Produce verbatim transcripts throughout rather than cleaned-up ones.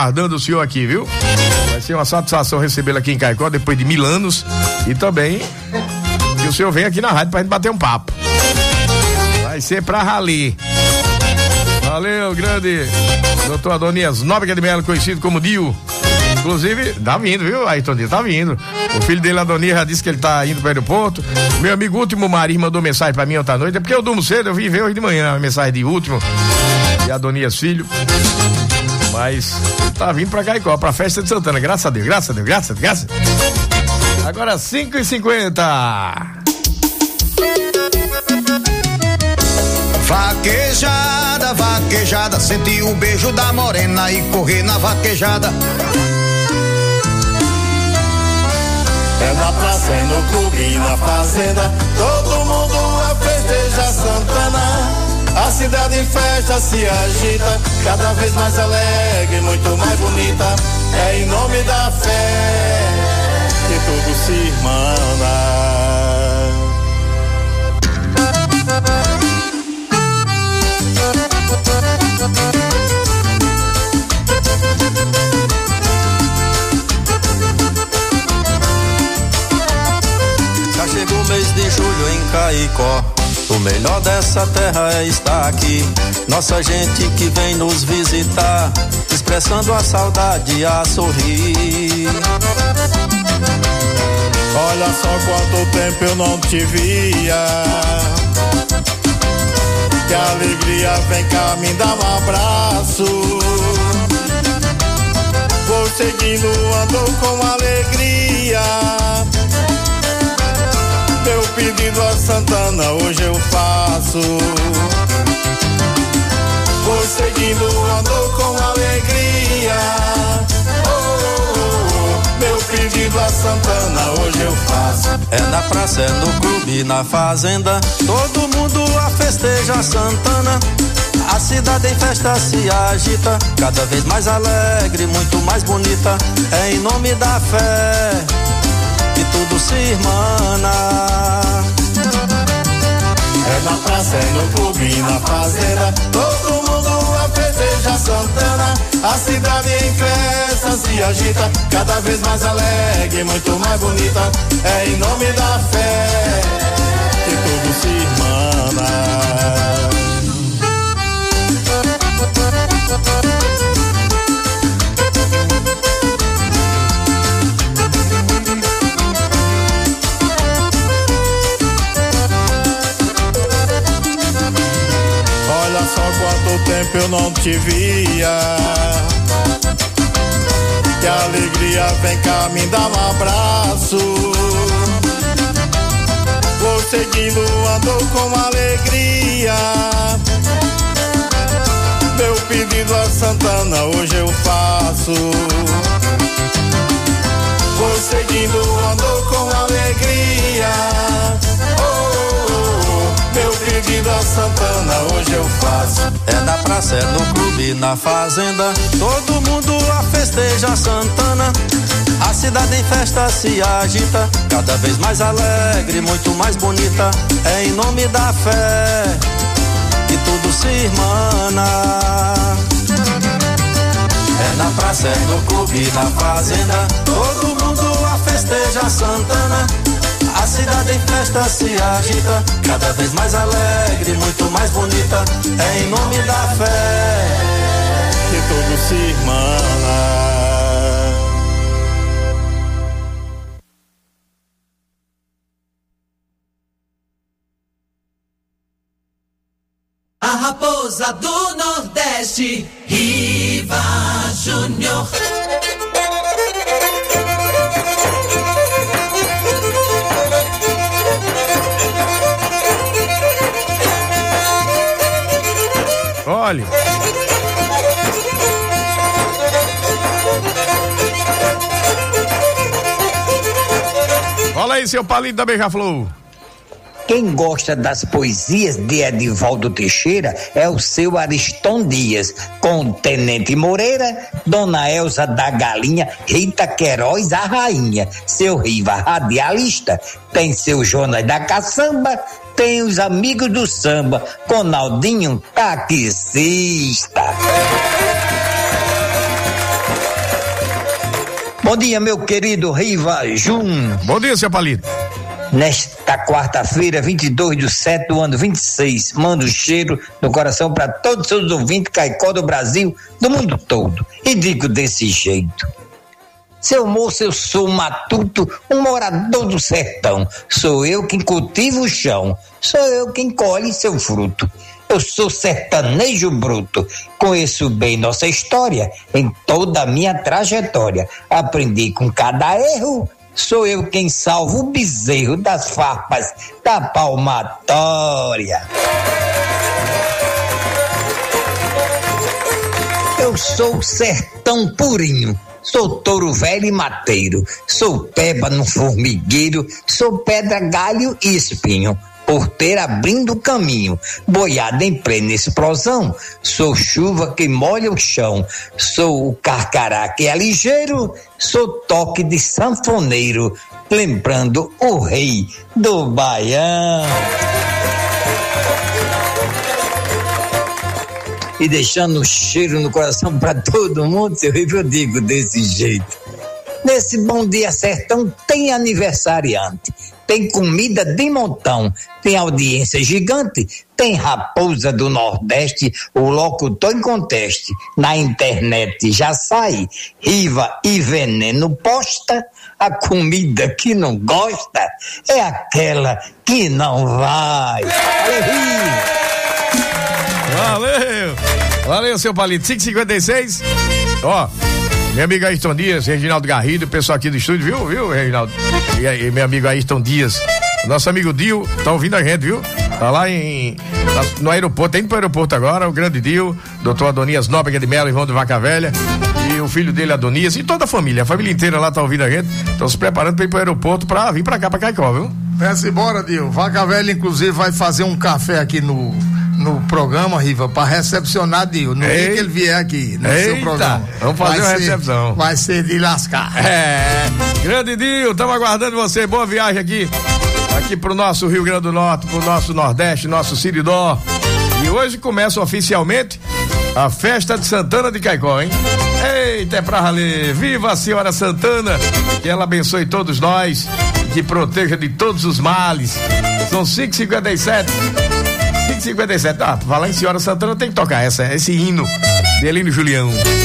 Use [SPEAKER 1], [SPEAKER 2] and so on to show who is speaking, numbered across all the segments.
[SPEAKER 1] aguardando o senhor aqui, viu? Vai ser uma satisfação recebê-lo aqui em Caicó depois de mil anos e também que o senhor venha aqui na rádio pra gente bater um papo. Vai ser pra rali. Valeu, grande doutor Adonias Nóbrega de Melo, conhecido como Dio. Inclusive, tá vindo, viu, Ayrton Dias? Tá vindo. O filho dele, Adonias, já disse que ele tá indo pro aeroporto. Meu amigo Último Marim mandou mensagem pra mim ontem à noite. É porque eu durmo cedo, eu vim ver hoje de manhã a mensagem de Último e Adonias Filho. Mas ele tá vindo pra Caicó, pra festa de Santana. Graças a Deus, graças a Deus, graças a Deus, graças a Deus. Agora cinco e cinquenta.
[SPEAKER 2] Vaquejada, vaquejada, senti o beijo da morena e correr na vaquejada.
[SPEAKER 3] É na praça, é no clube e na fazenda, todo mundo a festeja Santana. A cidade em festa se agita, cada vez mais alegre, muito mais bonita. É em nome da fé que tudo se irmana.
[SPEAKER 4] Já chegou o mês de julho em Caicó, o melhor dessa terra é estar aqui. Nossa gente que vem nos visitar, expressando a saudade a sorrir.
[SPEAKER 3] Olha só quanto tempo eu não te via, que alegria, vem cá me dá um abraço. Vou seguindo, ando com alegria. Meu pedido a Santana hoje eu faço. Vou seguindo, ando com alegria. Oh, oh, oh. Meu pedido a Santana hoje eu faço.
[SPEAKER 4] É na praça, é no clube, na fazenda, todo mundo a festeja Santana. A cidade em festa se agita, cada vez mais alegre, muito mais bonita. É em nome da fé que tudo se irmana.
[SPEAKER 3] É na praça, é no clube e na fazenda, todo mundo a festeja Santana. A cidade em festa se agita, cada vez mais alegre, muito mais bonita. É em nome da fé que tudo se irmana. Olha só quanto tempo eu não te via, que alegria, vem cá me dá um abraço. Vou seguindo, ando com alegria. Meu pedido a Santana hoje eu faço. Vou seguindo, ando com alegria. Oh, oh, oh. Meu pedido a Santana hoje eu faço.
[SPEAKER 4] É na praça, é no clube, na fazenda, todo mundo a festeja Santana. A cidade em festa se agita, cada vez mais alegre, muito mais bonita. É em nome da fé que tudo se irmana. É na praça, é no clube, na fazenda, todo mundo a festeja Santana. A cidade em festa se agita, cada vez mais alegre, muito mais bonita. É em nome da fé
[SPEAKER 3] que tudo se irmana.
[SPEAKER 5] A raposa do Nordeste, Riva Júnior.
[SPEAKER 1] Olha. Fala aí, seu palito da Beija-Flor.
[SPEAKER 6] Quem gosta das poesias de Edivaldo Teixeira é o seu Ariston Dias, com Tenente Moreira, Dona Elza da Galinha, Rita Queiroz, a rainha, seu Riva radialista, tem seu Jonas da Caçamba, tem os amigos do samba, com Naldinho taxista. Bom dia, meu querido Riva Júnior.
[SPEAKER 1] Bom dia, seu Palito.
[SPEAKER 6] Nesta quarta-feira, vinte e dois de setembro do ano vinte e seis, mando um cheiro no coração para todos os seus ouvintes Caicó do Brasil, do mundo todo. E digo desse jeito: seu moço, eu sou um matuto, um morador do sertão. Sou eu quem cultiva o chão, sou eu quem colhe seu fruto. Eu sou sertanejo bruto, conheço bem nossa história, em toda a minha trajetória. Aprendi com cada erro, sou eu quem salva o bezerro das farpas da palmatória. Eu sou o sertão purinho, sou touro velho e mateiro, sou peba no formigueiro, sou pedra, galho e espinho, porteira abrindo caminho, boiada em plena explosão, sou chuva que molha o chão, sou o carcará que é ligeiro, sou toque de sanfoneiro, lembrando o rei do Baião. E deixando um cheiro no coração para todo mundo, seu Riva, eu digo desse jeito: nesse bom dia sertão tem aniversariante, tem comida de montão, tem audiência gigante, tem raposa do Nordeste, o locutor em conteste, na internet já sai, Riva e Veneno posta, a comida que não gosta é aquela que não vai. Valeu, Riva!
[SPEAKER 1] Valeu! Valeu, seu Palito. cinco e cinquenta e seis. Ó, meu amigo Ayrton Dias, Reginaldo Garrido, o pessoal aqui do estúdio, viu, viu, Reginaldo? E aí, meu amigo Ayrton Dias. Nosso amigo Dio tá ouvindo a gente, viu? Tá lá em, no aeroporto, tá indo pro aeroporto agora, o grande Dio, doutor Adonias Nóbrega de Melo, irmão de Vaca Velha, e o filho dele, Adonias, e toda a família, a família inteira lá tá ouvindo a gente, estão se preparando pra ir pro aeroporto pra vir pra cá, pra Caicó, viu?
[SPEAKER 7] Peça embora, Dio. Vaca Velha, inclusive, vai fazer um café aqui no, no programa, Riva, pra recepcionar Dio, no dia que ele vier aqui, no
[SPEAKER 1] Eita,
[SPEAKER 7] seu programa.
[SPEAKER 1] Vamos fazer
[SPEAKER 7] vai
[SPEAKER 1] uma
[SPEAKER 7] ser,
[SPEAKER 1] recepção.
[SPEAKER 7] Vai ser de lascar.
[SPEAKER 1] É, grande Dio, estamos aguardando você, boa viagem aqui, aqui pro nosso Rio Grande do Norte, pro nosso Nordeste, nosso Siridó. E hoje começa oficialmente a festa de Santana de Caicó, hein? Eita, é pra valer. Viva a Senhora Santana, que ela abençoe todos nós, que proteja de todos os males. São cinco e cinquenta e sete. cinco e cinquenta e sete. Ah, falar em Senhora Santana tem que tocar essa, esse hino de Elino Julião.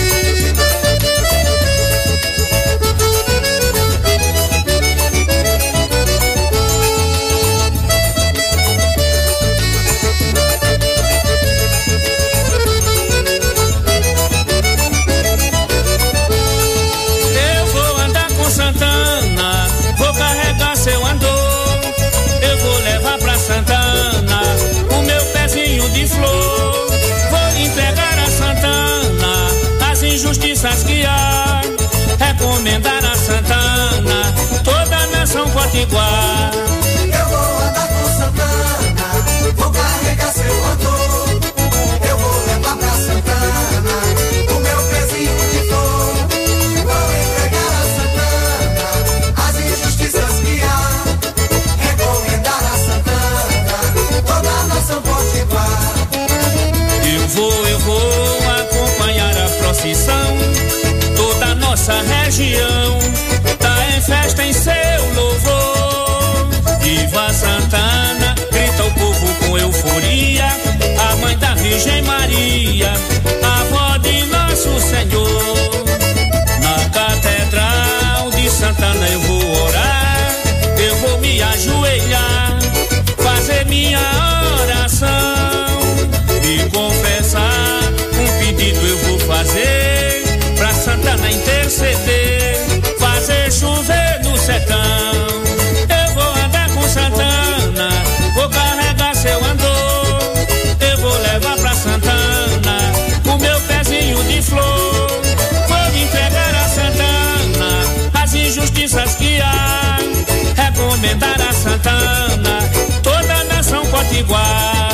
[SPEAKER 8] Injustiças que há, recomendar a Santana, toda a nação potiguar.
[SPEAKER 5] Eu vou andar com Santana, vou carregar seu andor. Eu vou levar pra Santana o meu pezinho de flor. Vou entregar a Santana as injustiças que há, recomendar a Santana, toda a nação potiguar.
[SPEAKER 8] Eu vou, eu vou acompanhar a procissão, toda a nossa região tá em festa em seu louvor. Viva Santana, grita o povo com euforia, a mãe da Virgem Maria, a avó de nosso Senhor. Na catedral de Santana eu vou orar, eu vou me ajoelhar, fazer minha oração e confessar. Um pedido eu vou fazer pra Santana interceder, fazer chover no sertão. Eu vou andar com Santana, vou carregar seu andor. Eu vou levar pra Santana o meu pezinho de flor. Vou entregar a Santana as injustiças que há, recomendar a Santana, toda a nação potiguar.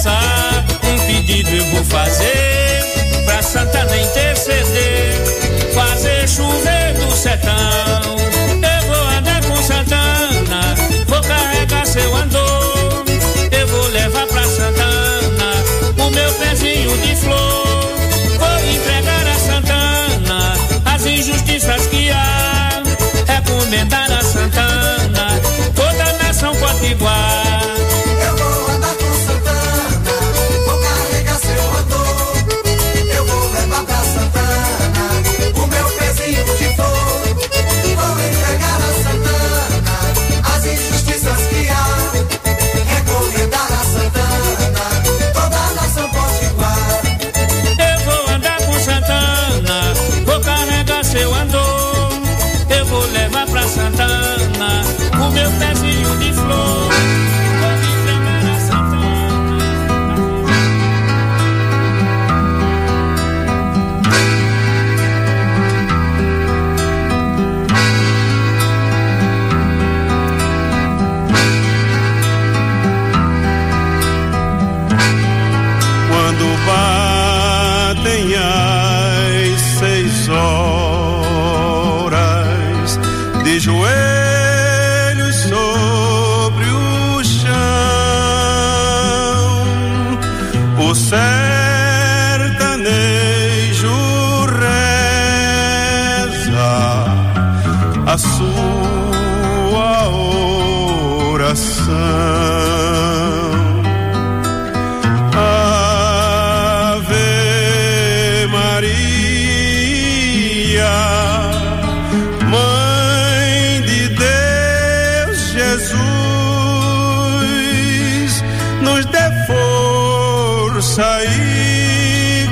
[SPEAKER 8] passar, um pedido eu vou fazer, pra Santana interceder, fazer chover no sertão. Eu vou andar com Santana, vou carregar seu andor, eu vou levar pra Santana o meu pezinho de flor, vou entregar a Santana as injustiças que há, recomendar a Santana toda a nação potiguar.
[SPEAKER 5] Eu vou andar com Santana, vou carregar seu andor, eu vou levar pra Santana o meu pezinho de flor, vou entregar a Santana as injustiças que há, recomendar a Santana toda a nação potiguar.
[SPEAKER 8] Eu vou andar com Santana, vou carregar seu andor, eu vou levar pra Santana o meu pezinho de flor, vou entregar a Santana.
[SPEAKER 3] Quando batem as seis horas, de joelhos sobre o chão, o sertanejo reza a sua oração. Ave Maria, Mãe de Deus Jesus, nos dê força e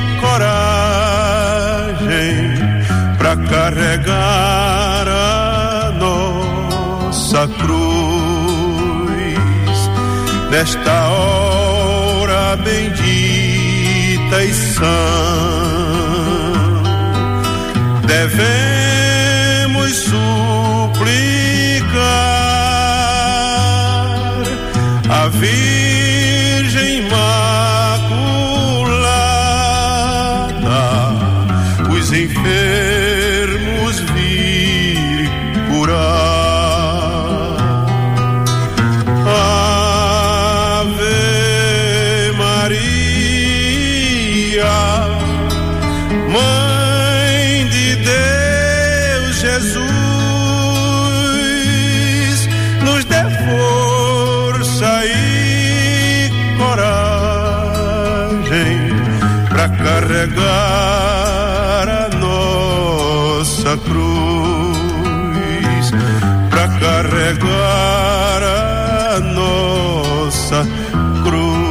[SPEAKER 3] coragem pra carregar a nossa cruz nesta hora bendita e sã. Devemos suplicar a Virgem Imaculada, os enfermos vir curar. Ave Maria, Mãe de Deus Jesus, nos dê força e coragem pra carregar a nossa cruz, pra carregar a nossa cruz.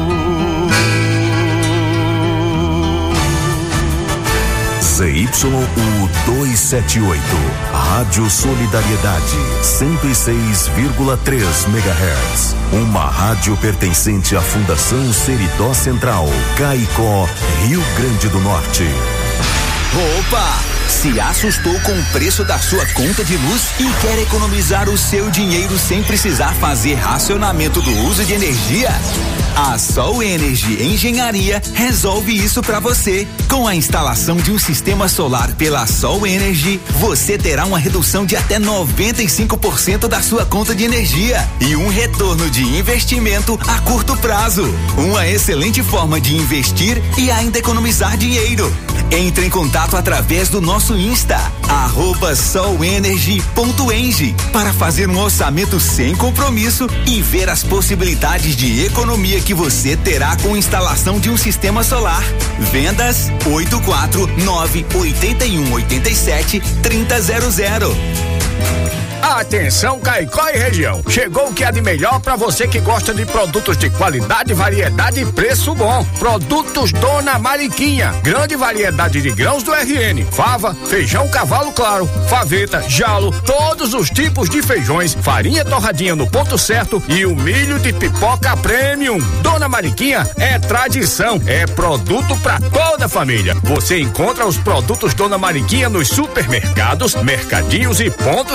[SPEAKER 9] Z Y U duzentos e setenta e oito, Rádio Solidariedade, cento e seis vírgula três megahertz. Uma rádio pertencente à Fundação Seridó Central, Caicó, Rio Grande do Norte.
[SPEAKER 10] Opa! Se assustou com o preço da sua conta de luz e quer economizar o seu dinheiro sem precisar fazer racionamento do uso de energia? A Sol Energy Engenharia resolve isso para você. Com a instalação de um sistema solar pela Sol Energy, você terá uma redução de até noventa e cinco por cento da sua conta de energia e um retorno de investimento a curto prazo. Uma excelente forma de investir e ainda economizar dinheiro. Entre em contato através do nosso Insta, arroba solenergy ponto eng, para fazer um orçamento sem compromisso e ver as possibilidades de economia que você terá com a instalação de um sistema solar. Vendas oito quatro nove oito um oito sete três zero zero.
[SPEAKER 1] Atenção, Caicó e região. Chegou o que há de melhor para você que gosta de produtos de qualidade, variedade e preço bom. Produtos Dona Mariquinha. Grande variedade de grãos do R N. Fava, feijão cavalo claro, faveta, jalo, todos os tipos de feijões, farinha torradinha no ponto certo e o milho de pipoca premium. Dona Mariquinha é tradição, é produto para toda a família. Você encontra os produtos Dona Mariquinha nos supermercados, mercadinhos e pontos de venda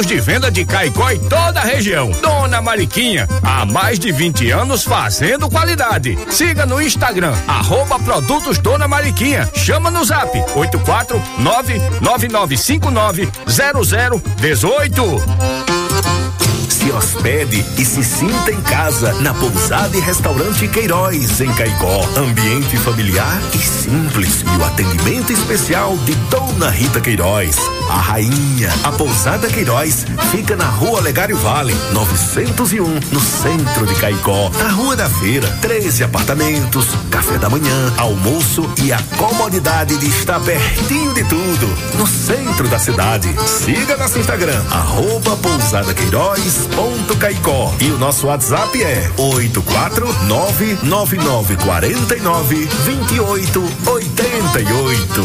[SPEAKER 11] de Caicó e toda a região. Dona Mariquinha, há mais de vinte anos fazendo qualidade. Siga no Instagram, arroba produtos Dona Mariquinha. Chama no zap oito quatro nove nove nove cinco nove zero zero um oito.
[SPEAKER 9] Se hospede e se sinta em casa na Pousada e Restaurante Queiroz, em Caicó. Ambiente familiar e simples e o atendimento especial de Dona Rita Queiroz, a rainha. A Pousada Queiroz fica na Rua Olegário Vale, novecentos e um, no centro de Caicó. Na Rua da Feira, treze apartamentos, café da manhã, almoço e a comodidade de estar pertinho de tudo, no centro da cidade. Siga nosso Instagram, arroba Pousada Queiroz ponto Caicó, e o nosso WhatsApp é oito quatro nove nove nove quatro nove dois oito oito oito.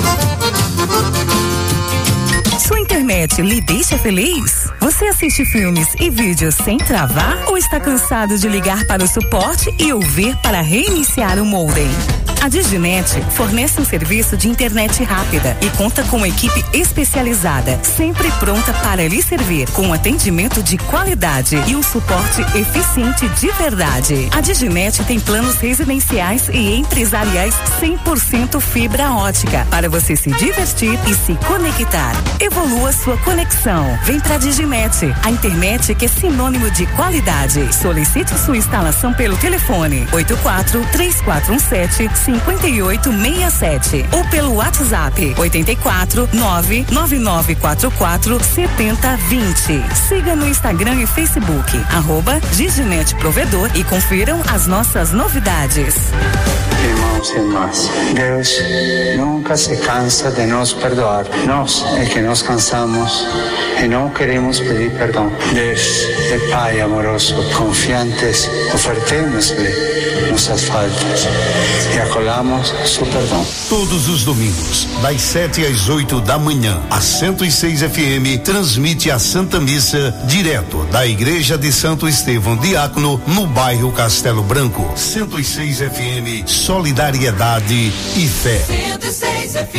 [SPEAKER 12] Sua internet lhe deixa feliz? Você assiste filmes e vídeos sem travar ou está cansado de ligar para o suporte e ouvir para reiniciar o modem? A Diginet fornece um serviço de internet rápida e conta com uma equipe especializada, sempre pronta para lhe servir, com atendimento de qualidade e um suporte eficiente de verdade. A Diginet tem planos residenciais e empresariais cem por cento fibra ótica, para você se divertir e se conectar. Evolua sua conexão. Vem pra Diginet, a internet que é sinônimo de qualidade. Solicite sua instalação pelo telefone oito quatro três quatro um sete cinco oito seis sete ou pelo WhatsApp oito quatro nove nove nove quatro quatro sete zero dois zero. Siga no Instagram e Facebook, arroba Diginet Provedor, e confiram as nossas novidades.
[SPEAKER 13] Irmãos e irmãs, Deus nunca se cansa de nos perdoar. Nós é que nos cansamos e não queremos pedir perdão. Deus é Pai amoroso, confiantes, ofertemos-lhe nossas faltas e acolhamos seu perdão.
[SPEAKER 14] Todos os domingos, das sete às oito da manhã, a cento e seis F M transmite a Santa Missa direto da Igreja de Santo Estevão Diácono, no bairro Castelo Branco. cento e seis F M, solidariedade e fé.
[SPEAKER 5] cento e seis F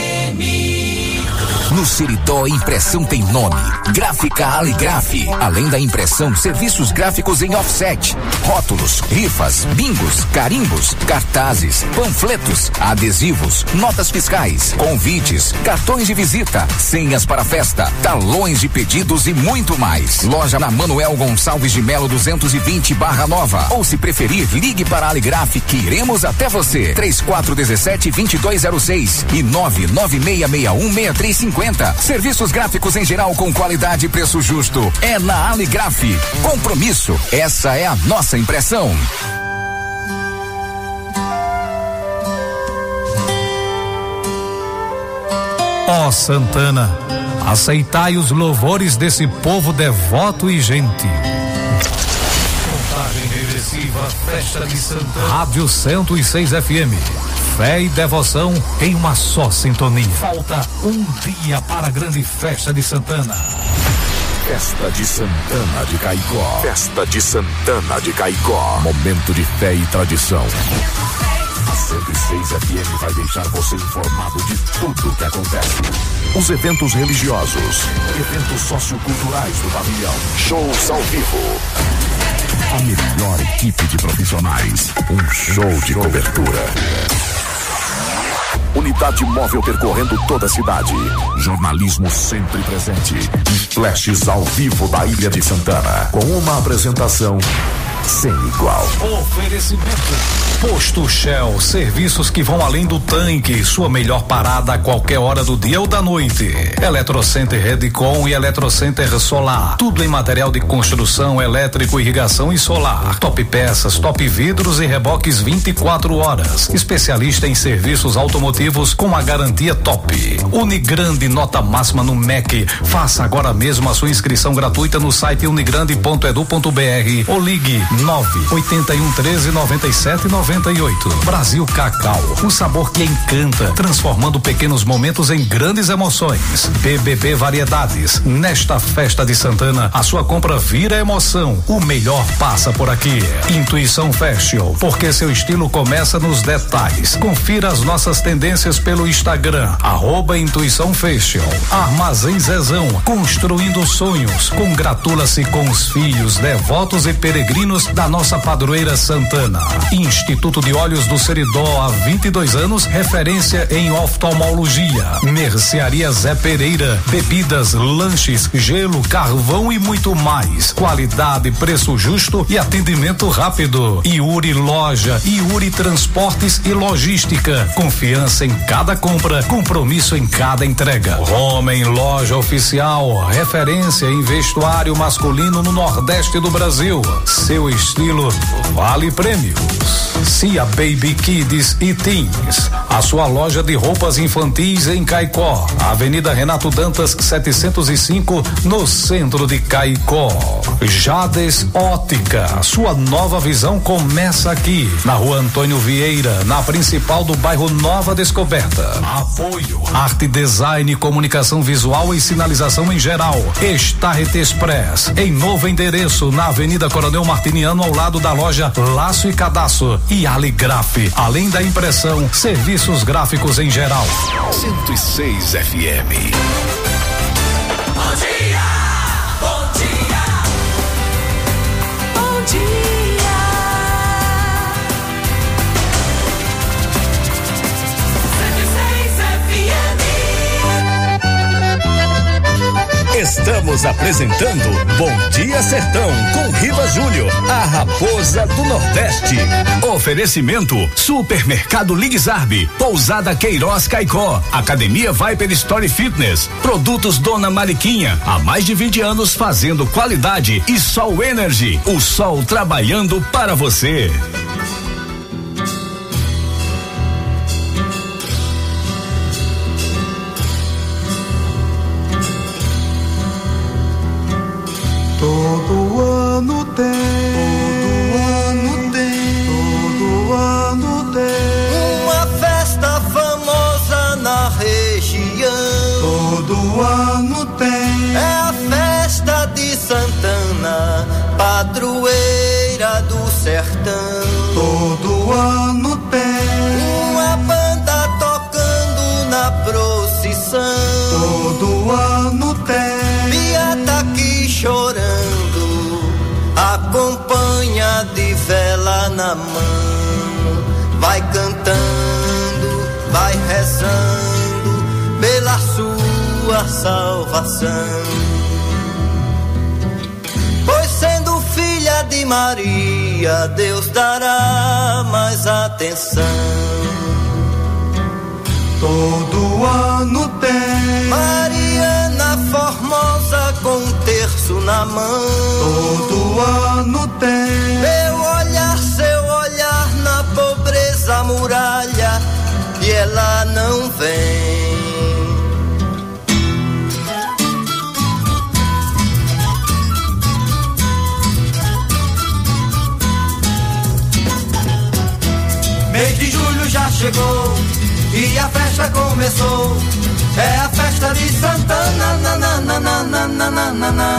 [SPEAKER 5] M.
[SPEAKER 15] No Seridó, impressão tem nome: Gráfica Aligraf. Além da impressão, serviços gráficos em offset, rótulos, rifas, bingos, carimbos, cartazes, panfletos, adesivos, notas fiscais, convites, cartões de visita, senhas para festa, talões de pedidos e muito mais. Loja na Manuel Gonçalves de Melo duzentos e vinte Barra Nova. Ou, se preferir, ligue para a Aligraf que iremos até você. três quatro um sete dois dois zero seis e nove nove seis seis um seis três cinco zero. Serviços gráficos em geral com qualidade e preço justo. É na Aligraf. Compromisso. Essa é a nossa impressão.
[SPEAKER 16] Ó Santana, aceitai os louvores desse povo devoto e gentil. Contagem regressiva, festa de Santana. Rádio cento e seis F M. Fé e devoção em uma só sintonia. Falta um dia para a grande festa de Santana.
[SPEAKER 9] Festa de Santana de Caicó. Festa de Santana de Caicó. Momento de fé e tradição. A cento e seis F M vai deixar você informado de tudo o que acontece. Os eventos religiosos, eventos socioculturais do pavilhão, shows ao vivo. A melhor equipe de profissionais. Um show de cobertura. Unidade móvel percorrendo toda a cidade. Jornalismo sempre presente. E flashes ao vivo da Ilha de Santana. Com uma apresentação sem igual.
[SPEAKER 16] Oferecimento: Posto Shell, serviços que vão além do tanque, sua melhor parada a qualquer hora do dia ou da noite. Eletrocenter Redcon e Eletrocenter Solar, tudo em material de construção, elétrico, irrigação e solar. Top peças, top vidros e reboques vinte e quatro horas. Especialista em serviços automotivos com a garantia top. Unigrande, nota máxima no M E C. Faça agora mesmo a sua inscrição gratuita no site unigrande ponto edu ponto br ou ligue nove oito um um três nove sete nove noventa e oito. Brasil Cacau, o sabor que encanta, transformando pequenos momentos em grandes emoções. B B B Variedades, nesta festa de Santana, a sua compra vira emoção. O melhor passa por aqui. Intuição Fashion, porque seu estilo começa nos detalhes. Confira as nossas tendências pelo Instagram, arroba Intuição Fashion. Armazém Zezão, construindo sonhos. Congratula-se com os filhos, devotos e peregrinos da nossa padroeira Santana. Instituto de Olhos do Seridó, há vinte e dois anos, referência em oftalmologia. Mercearia Zé Pereira, bebidas, lanches, gelo, carvão e muito mais. Qualidade, preço justo e atendimento rápido. Iuri Loja, Iuri Transportes e Logística. Confiança em cada compra, compromisso em cada entrega. Homem Loja Oficial, referência em vestuário masculino no Nordeste do Brasil. Seu estilo vale prêmios. Cia Baby Kids e Teens, a sua loja de roupas infantis em Caicó, Avenida Renato Dantas setecentos e cinco, no centro de Caicó. Jades Ótica, sua nova visão começa aqui, na Rua Antônio Vieira, na principal do bairro Nova Descoberta. Apoio Arte Design, Comunicação Visual e Sinalização em geral. Starret Express, em novo endereço, na Avenida Coronel Martiniano, ao lado da loja Laço e Cadastro. E Aligraf, além da impressão, serviços gráficos em geral.
[SPEAKER 9] cento e seis F M.
[SPEAKER 5] Bom dia, bom dia, bom dia. cento e seis F M.
[SPEAKER 9] Estamos apresentando Bom Dia Sertão com Riva Júnior, a raposa do Nordeste. Oferecimento Supermercado Ligzarb, Pousada Queiroz Caicó, Academia Viper Story Fitness, Produtos Dona Mariquinha, há mais de vinte anos fazendo qualidade, e Sol Energy, o sol trabalhando para você.
[SPEAKER 5] Todo ano tem, todo ano tem, todo ano tem uma festa famosa na região. Todo ano tem, é a festa de Santana, padroeira do sertão. Todo ano tem uma banda tocando na procissão. Todo ano tem, Bia tá aqui chorando, acompanha de vela na mão, vai cantando, vai rezando pela sua salvação. Pois sendo filha de Maria, Deus dará mais atenção. Todo ano tem Mariana Formosa com um terço na mão. Todo ano tem meu olhar, seu olhar na pobreza muralha, e ela não vem. Mês de julho já chegou e a festa começou. É a festa de Santana, na, na, na, na, na, na, na, na, na.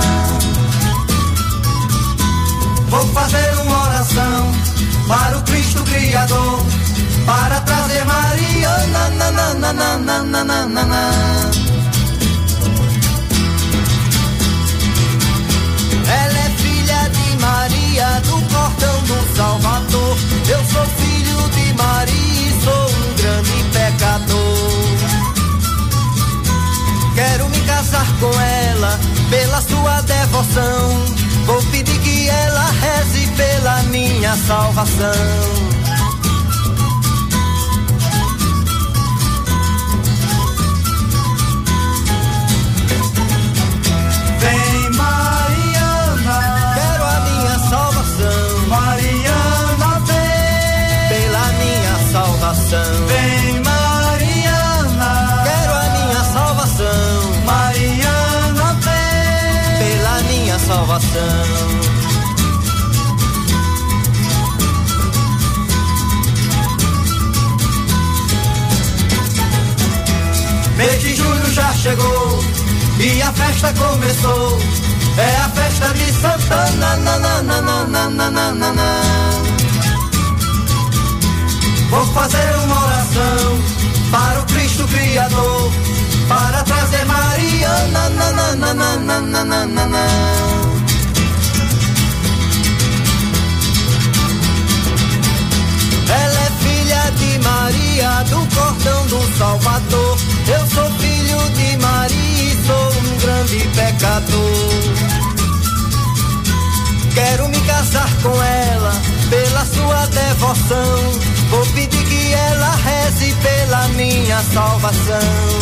[SPEAKER 5] Vou fazer uma oração para o Cristo Criador, para trazer Maria, na, na, na, na, na, na, na, na, na, na. Ela é filha de Maria, do cordão do Salvador. Eu sou filho de Maria e sou um grande pecador. Quero me casar com ela pela sua devoção. Vou pedir que ela reze pela minha salvação. Vem Mariana, quero a minha salvação. Mariana vem pela minha salvação. Vem Mariana, quero a minha salvação. Mariana vem pela minha salvação. mês de julho já chegou e a festa começou. É a festa de Santana, na, na, na, na, na, na, na, na, na. Vou fazer uma oração para o Cristo Criador, para trazer Maria, na, na, na, na, na, na, na, na, na, na. Ela é filha de Maria, do cordão do Salvador. Eu sou filho de Maria e sou um grande pecador. Quero me casar com ela, pela sua devoção. Vou pedir que ela reze pela minha salvação.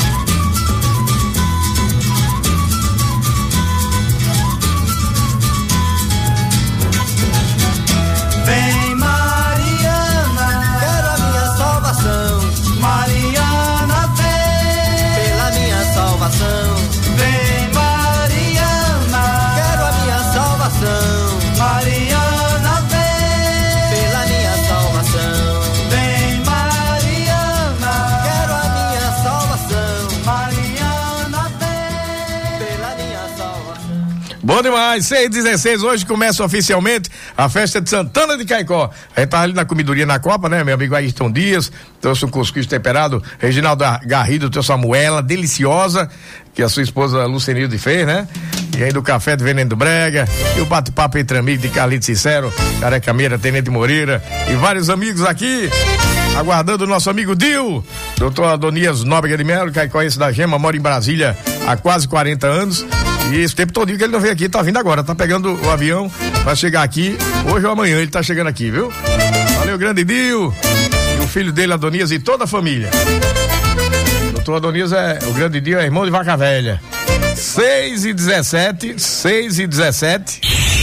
[SPEAKER 5] Vem Mariana, quero a minha salvação. Mariana vem, pela minha salvação. Vem Mariana, quero a minha salvação. Mariana vem, pela minha salvação. Vem Mariana, quero a minha salvação. Mariana vem, pela minha salvação.
[SPEAKER 1] Bom demais, seis e dezesseis, hoje começa oficialmente a festa de Santana de Caicó. A gente tá ali na comidoria na Copa, né? Meu amigo Ayrton Dias, trouxe um cuscuz temperado, Reginaldo Garrido, trouxe uma moela deliciosa, que a sua esposa Lucenilde fez, né? E aí do café do Veneno do Brega, e o bate-papo entre amigos de Carlito Sincero, Careca Meira, Tenente Moreira, e vários amigos aqui, aguardando o nosso amigo Dil, doutor Adonias Nóbrega de Melo, caicoense da Gema, mora em Brasília há quase quarenta anos, e esse tempo todinho que ele não veio aqui, tá vindo agora, tá pegando o avião, vai chegar aqui, hoje ou amanhã ele tá chegando aqui, viu? Valeu, grande Dil, e o filho dele, Adonias, e toda a família. Doutor Adonias é, o grande Dil é irmão de Vaca Velha. seis e dezessete, seis e dezessete.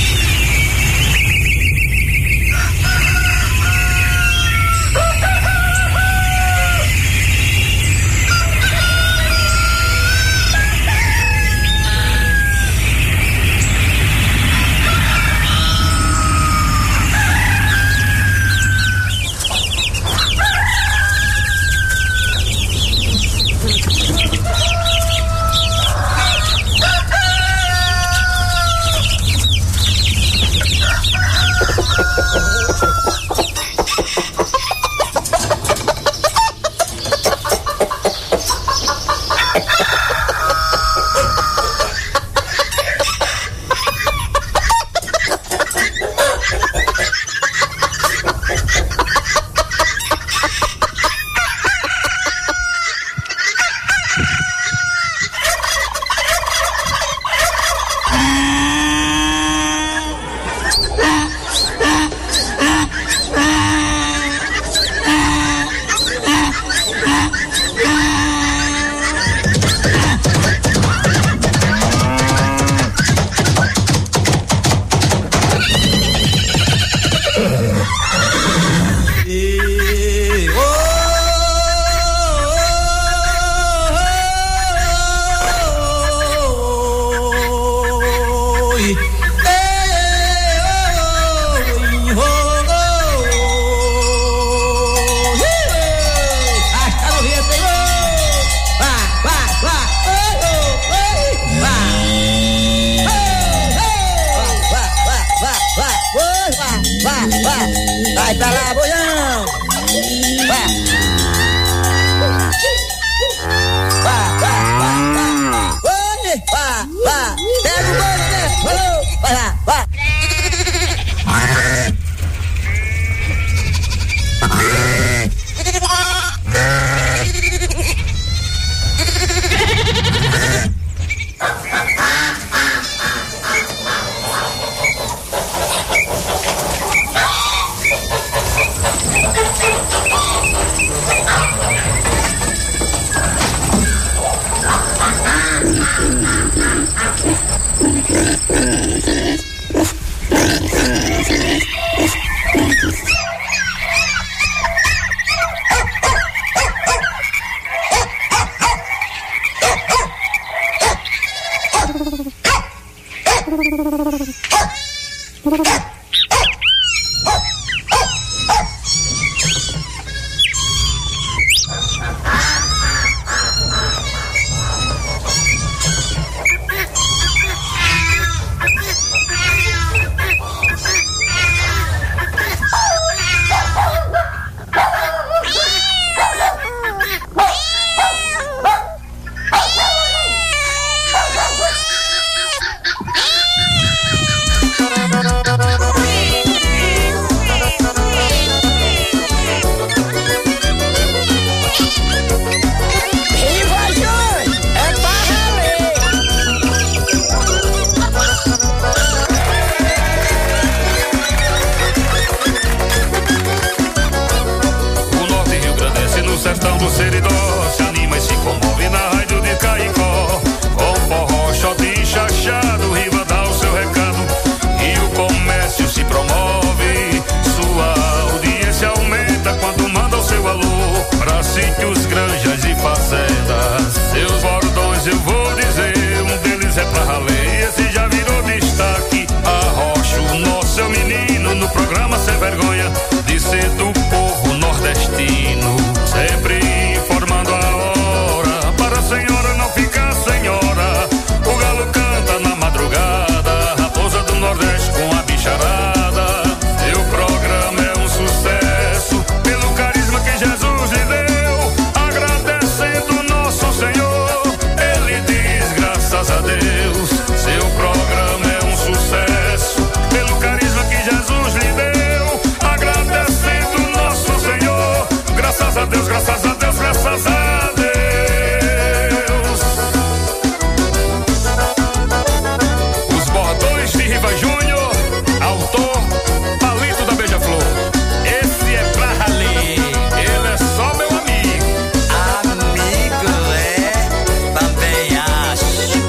[SPEAKER 5] Vai pra lá, boião! Vai! Vai, vai, vai, vai! Oi! Vai, vai! Pega o bolo, né? Falou! Vai lá, vai!
[SPEAKER 17] sítios, granjas e fazendas. Seus bordões eu vou dizer, um deles é pra ralé, esse já virou destaque. Arrocha o nosso é o menino no programa Sem Vergonha, de ser do povo nordestino, sempre informando a hora, para a senhora não ficar senhora. O galo canta na madrugada, raposa do Nordeste com a bicharada. Seu programa é um sucesso, pelo carisma que Jesus lhe deu, agradecendo nosso Senhor, ele diz graças a Deus. Seu programa é um sucesso, pelo carisma que Jesus lhe deu, agradecendo nosso Senhor, graças a Deus, graças a Deus, graças a Deus. Os bordões de Riva Júnior, autor Palito da Beija-Flor. Esse é pra ralé, ele é só meu amigo.
[SPEAKER 18] Amigo, é? Também acho.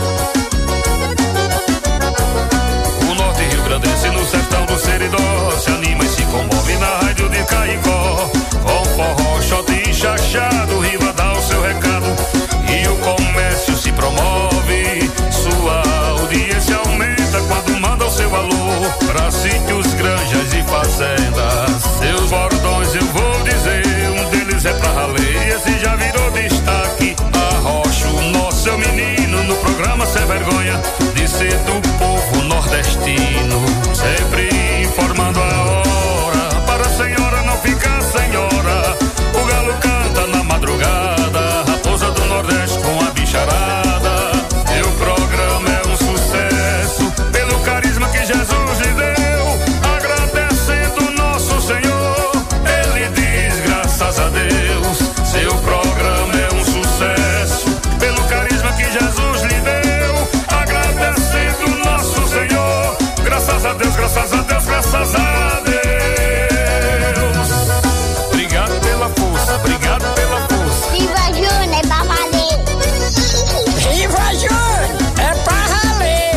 [SPEAKER 17] O norte Rio Grandense no sertão do Seridó se anima e se comove na rádio de Caicó, com forró, shot e chachado. Riva dá o seu recado e o comércio se promove, sua audiência aumenta quando manda o seu alô pra sítios, granjas e fazendas. Seus bordões eu vou dizer, um deles é pra ralé, esse já virou destaque. Arrocha o nosso é o menino no programa Sem Vergonha, de ser do povo nordestino, sempre informando a hora, para a senhora não ficar senhora. O galo canta na madrugada, raposa do Nordeste com a bicharada. Seu programa é um sucesso, pelo carisma que Jesus lhe deu, agradecendo nosso Senhor, ele diz graças a Deus. Seu programa é um sucesso, pelo carisma que Jesus lhe deu, agradecendo nosso Senhor, graças a Deus, graças a Deus, graças a Deus. Obrigado pela força, obrigado pela força.
[SPEAKER 19] Riva Júnior é pra valer.
[SPEAKER 18] Riva Júnior é pra ralé.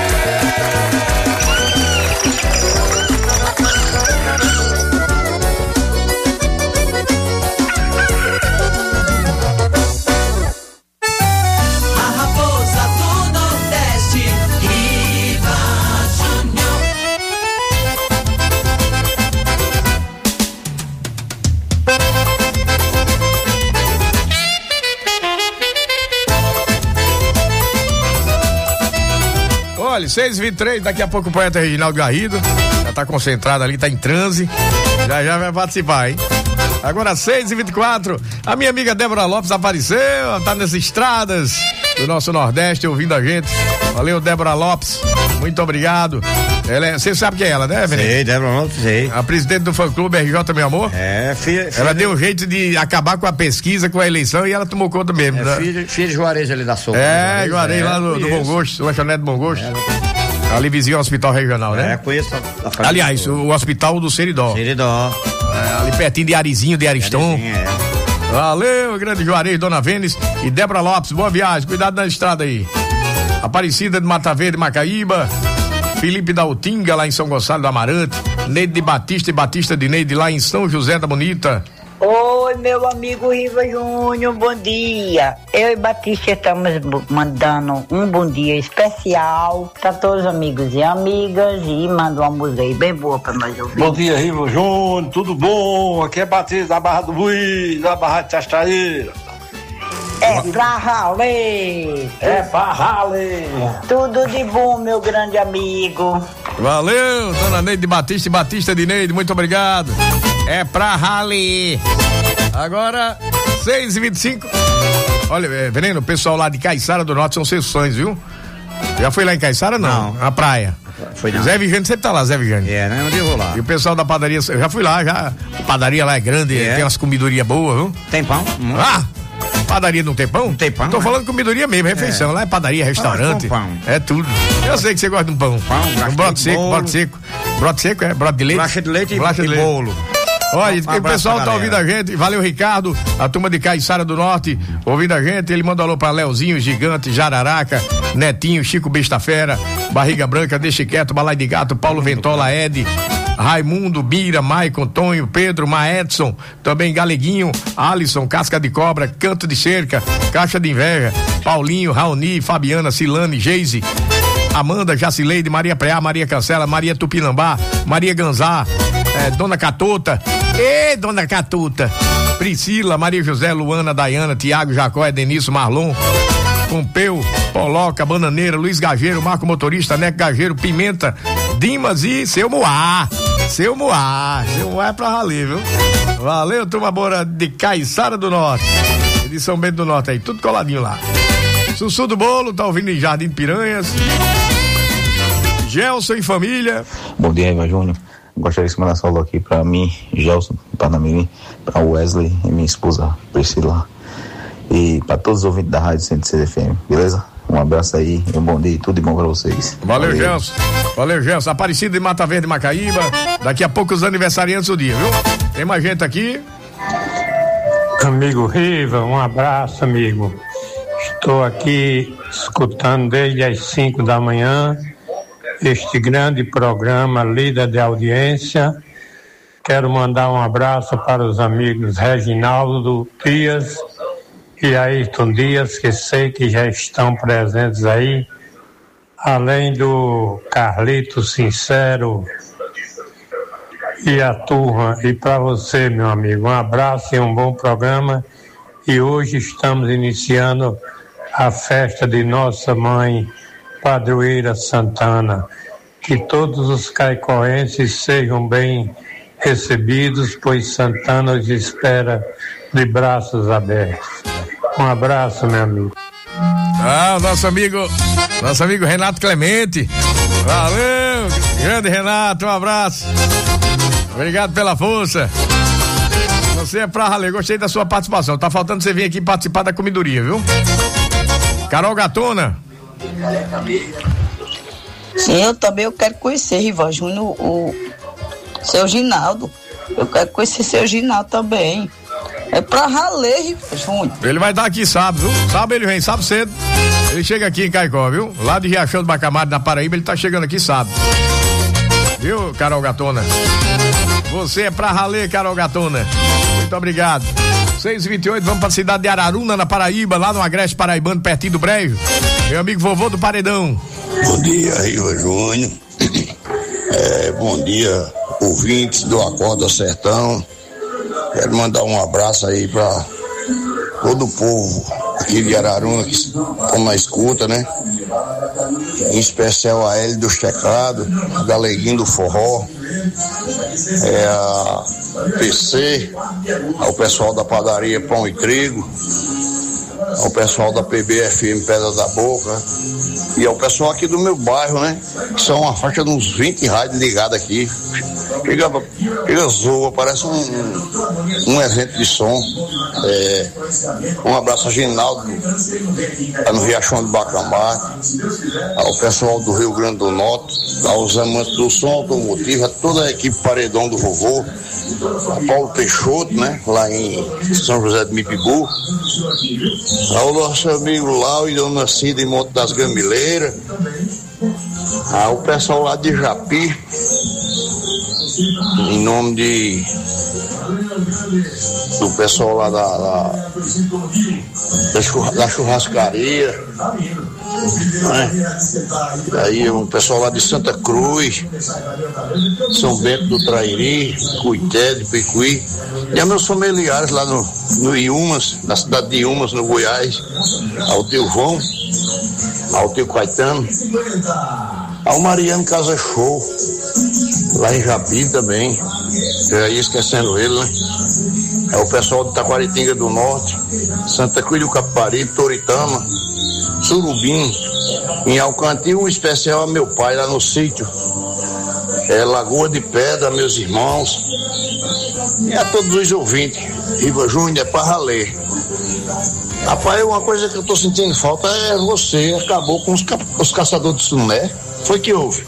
[SPEAKER 5] A raposa do Nordeste, Riva Júnior.
[SPEAKER 1] Olha, seis e vinte e três, daqui a pouco o poeta Reginaldo Garrido já tá concentrado ali, tá em transe, já já vai participar, hein? Agora seis e vinte e quatro, a minha amiga Débora Lopes apareceu, tá nas estradas do nosso Nordeste ouvindo a gente. Valeu, Débora Lopes, muito obrigado. Ela é, você sabe quem é ela, né, Veneno?
[SPEAKER 20] Sei, Débora Lopes, sei.
[SPEAKER 1] A presidente do fã-clube R J, meu amor.
[SPEAKER 20] É, filha.
[SPEAKER 1] Ela deu um jeito de acabar com a pesquisa, com a eleição, e ela tomou conta mesmo.
[SPEAKER 20] É,
[SPEAKER 1] né?
[SPEAKER 20] filha, filha de Juarez ali da Sopa.
[SPEAKER 1] É, Juarez, lá do, do Bom Gosto, lanchonete do Bom Gosto. É, ali vizinho ao Hospital Regional, né?
[SPEAKER 20] É, conheço a, a família.
[SPEAKER 1] Aliás, o, o Hospital do Seridó.
[SPEAKER 20] Seridó.
[SPEAKER 1] É, ali pertinho de Arizinho, de Ariston.
[SPEAKER 20] Arizinho, é.
[SPEAKER 1] Valeu, grande Juarez, Dona Vênis e Débora Lopes, boa viagem, cuidado na estrada aí. Aparecida de Mata Verde, Macaíba, Felipe da Utinga, lá em São Gonçalo do Amarante, Neide de Batista e Batista de Neide, lá em São José da Bonita.
[SPEAKER 21] Oi, meu amigo Riva Júnior, bom dia. Eu e Batista estamos mandando um bom dia especial para todos os amigos e amigas e mando uma música aí bem boa para nós ouvir.
[SPEAKER 22] Bom dia, Riva Júnior, tudo bom? Aqui é Batista da Barra do Bui, da Barra de Castaíra.
[SPEAKER 21] É pra ralé.
[SPEAKER 22] É pra ralé.
[SPEAKER 21] Tudo de bom, meu grande amigo.
[SPEAKER 1] Valeu, Dona Neide de Batista e Batista de Neide, muito obrigado. É pra ralé. Agora, seis e vinte e cinco. Olha, é, Veneno, o pessoal lá de Caiçara do Norte são seus sonhos, viu? Já foi lá em Caiçara, não?
[SPEAKER 20] Não.
[SPEAKER 1] Na praia.
[SPEAKER 20] Foi não.
[SPEAKER 1] Zé Vigente sempre tá lá, Zé Vigente.
[SPEAKER 20] É, né? Onde eu vou lá.
[SPEAKER 1] E o pessoal da padaria, eu já fui lá, já. A padaria lá é grande,
[SPEAKER 20] É.
[SPEAKER 1] tem umas comidorias boas, viu?
[SPEAKER 20] Tem pão? Hum.
[SPEAKER 1] Ah! Padaria não tem pão? Não
[SPEAKER 20] tem pão.
[SPEAKER 1] Tô
[SPEAKER 20] é.
[SPEAKER 1] falando comidoria mesmo, refeição.
[SPEAKER 20] É.
[SPEAKER 1] Lá é padaria, restaurante.
[SPEAKER 20] Ah, com pão.
[SPEAKER 1] É tudo. Eu sei que você gosta de um pão.
[SPEAKER 20] Pão,
[SPEAKER 1] um brote seco,
[SPEAKER 20] bolo.
[SPEAKER 1] brote seco. Brote seco, é? Brote de leite?
[SPEAKER 20] Bolacha de leite e-
[SPEAKER 1] Bolacha de
[SPEAKER 20] e
[SPEAKER 1] leite.
[SPEAKER 20] bolo.
[SPEAKER 1] Olha,
[SPEAKER 20] Um
[SPEAKER 1] o
[SPEAKER 20] abraço
[SPEAKER 1] pessoal
[SPEAKER 20] pra
[SPEAKER 1] tá
[SPEAKER 20] galera.
[SPEAKER 1] ouvindo a gente. Valeu, Ricardo. A turma de Caiçara do Norte ouvindo a gente. Ele manda alô pra Leozinho, Gigante, Jararaca, Netinho, Chico Besta Fera, Barriga Branca, Deixa Quieto, Balai de Gato, Paulo Ventola, Ed, Raimundo, Bira, Maicon, Tonho, Pedro, Maedson, também Galeguinho, Alisson, Casca de Cobra, Canto de Cerca, Caixa de Inveja, Paulinho, Raoni, Fabiana, Silane, Geise, Amanda, Jacileide, Maria Preá, Maria Cancela, Maria Tupinambá, Maria Ganzá, é, Dona Catuta, ê, Dona Catuta, Priscila, Maria José, Luana, Dayana, Tiago, Jacó, Edenício, Marlon, Pompeu, Poloca, Bananeira, Luiz Gageiro, Marco Motorista, Neco Gageiro, Pimenta, Dimas e Seu Moá. Seu Moá. Seu Moá é pra valer, viu? Valeu, turma boa de Caiçara do Norte. De São Bento do Norte aí, tudo coladinho lá. Sussu do Bolo, tá ouvindo em Jardim de Piranhas. Gelson e família.
[SPEAKER 2] Bom dia, Eva Júnior. Gostaria de mandar salve aqui pra mim, Gelson, pra Namiri, pra Wesley e minha esposa Priscila. E para todos os ouvintes da Rádio cento e seis F M, beleza? Um abraço aí, um bom dia, tudo de bom para vocês.
[SPEAKER 1] Valeu, Valeu. Gelson. Valeu, Gelson. Aparecido de Mata Verde, Macaíba. Daqui a pouco os aniversariantes do dia, viu? Tem mais gente aqui.
[SPEAKER 4] Amigo Riva, um abraço, amigo. Estou aqui escutando desde as cinco da manhã este grande programa, líder de audiência. Quero mandar um abraço para os amigos Reginaldo Dias e Ayrton Dias, que sei que já estão presentes aí, além do Carlito Sincero e a turma. E para você, meu amigo, um abraço e um bom programa. E hoje estamos iniciando a festa de nossa mãe, Padroeira Santana. Que todos os caicoenses sejam bem recebidos, pois Santana os espera de braços abertos. Um abraço, meu amigo.
[SPEAKER 1] Ah, nosso amigo, nosso amigo Renato Clemente. Valeu, grande Renato, um abraço. Obrigado pela força. Você é pra valer, gostei da sua participação. Tá faltando você vir aqui participar da comidoria, viu? Carol Gatona.
[SPEAKER 23] Sim, eu também eu quero conhecer, Riva Júnior, o seu Ginaldo. Eu quero conhecer seu Ginaldo também. É pra valer, Riva Júnior.
[SPEAKER 1] Ele vai estar aqui sábado, viu? Sábado ele vem, sábado cedo. Ele chega aqui em Caicó, viu? Lá de Riachão do Bacamarte, na Paraíba, ele tá chegando aqui sábado. Viu, Carol Gatona? Você é pra valer, Carol Gatona. Muito obrigado. seis e vinte e oito, vamos pra cidade de Araruna, na Paraíba, lá no Agreste Paraibano, pertinho do Brejo. Meu amigo vovô do Paredão.
[SPEAKER 24] Bom dia, Riva Júnior. É, bom dia, ouvintes do Acorda Sertão. Quero mandar um abraço aí pra todo o povo aqui de Araruna que estão na escuta, né? Em especial a L dos Tecados, a Galeguinho do Forró, é a P C, ao pessoal da padaria Pão e Trigo, ao pessoal da P B F M Pedra da Boca e ao pessoal aqui do meu bairro, né? Que são uma faixa de uns vinte rádios ligados aqui. Chega, chega zoa, parece um, um evento de som. É, um abraço a Ginaldo, lá no Riachão do Bacamarte, ao pessoal do Rio Grande do Norte, aos amantes do som automotivo, a toda a equipe Paredão do Vovô, a Paulo Peixoto, né? Lá em São José de Mipibu, ao nosso amigo Lau e Dona Cida em Monte das Gamileiras, ao pessoal lá de Japi, em nome de do pessoal lá da da, da, churra, da churrascaria, né? Aí o pessoal lá de Santa Cruz, São Bento do Trairi, Cuité de Picuí, e a meus familiares lá no, no Iumas, na cidade de Iumas, no Goiás, ao tio João, ao tio Caetano, ao Mariano Casa Show, lá em Japi também, já ia esquecendo ele, né? É o pessoal de Taquaritinga do Norte, Santa Cruz do Capibaribe, Toritama, Surubim, em Alcantil, um especial a meu pai lá no sítio, é Lagoa de Pedra, meus irmãos, e a todos os ouvintes. Riva Júnior, é pra valer. Rapaz, uma coisa que eu tô sentindo falta é você, acabou com os, ca- os caçadores de Suné. Foi que houve.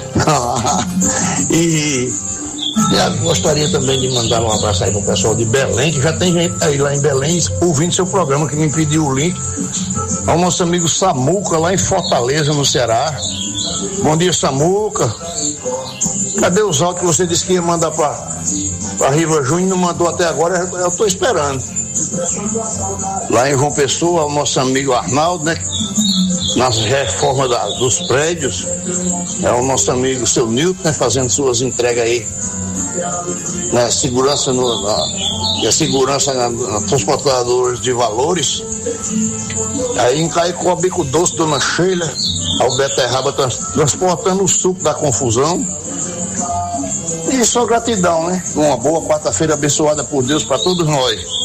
[SPEAKER 24] E eu gostaria também de mandar um abraço aí pro pessoal de Belém, que já tem gente aí lá em Belém ouvindo seu programa, que me pediu o link. Ao nosso amigo Samuca, lá em Fortaleza, no Ceará. Bom dia, Samuca. Cadê os áudios que você disse que ia mandar pra, pra Riva Júnior? Não mandou até agora, eu, eu tô esperando. Lá em João Pessoa, o nosso amigo Arnaldo, né? Nas reformas da, dos prédios, é o nosso amigo seu Nilton, né? Fazendo suas entregas aí. Né? Segurança no, na, a segurança na, na transportadores de valores. Aí em Caicó, Bico Doce, Dona Sheila, ao Beterraba trans, transportando o suco da confusão. E só gratidão, né? Uma boa quarta-feira abençoada por Deus para todos nós.